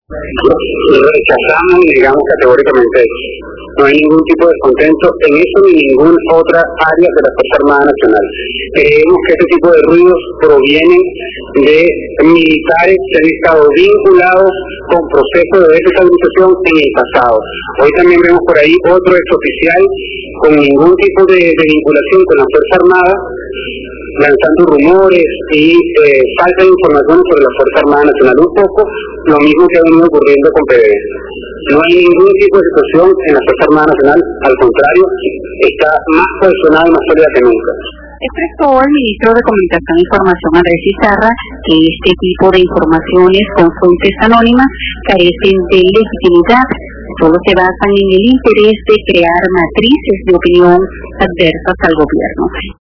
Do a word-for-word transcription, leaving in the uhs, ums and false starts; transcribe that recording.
Rechazamos y negamos categóricamente eso. No hay ningún tipo de descontento en eso ni en ninguna otra área de la Fuerza Armada Nacional. Creemos que este tipo de ruidos provienen de militares que han estado vinculados con procesos de desestabilización en el pasado. Hoy también vemos por ahí otro exoficial con ningún tipo de, de vinculación con la Fuerza Armada, lanzando rumores y eh, falta de información sobre la Fuerza Armada Nacional. Un poco lo mismo que ha venido ocurriendo con P D V S A. No hay ningún tipo de situación en la Fuerza Armada Nacional, al contrario, está más cohesionada y más sólida que nunca. Expresó el ministro de Comunicación e Información, Andrés Pizarra, que este tipo de informaciones con fuentes anónimas carecen de legitimidad, solo se basan en el interés de crear matrices de opinión adversas al gobierno.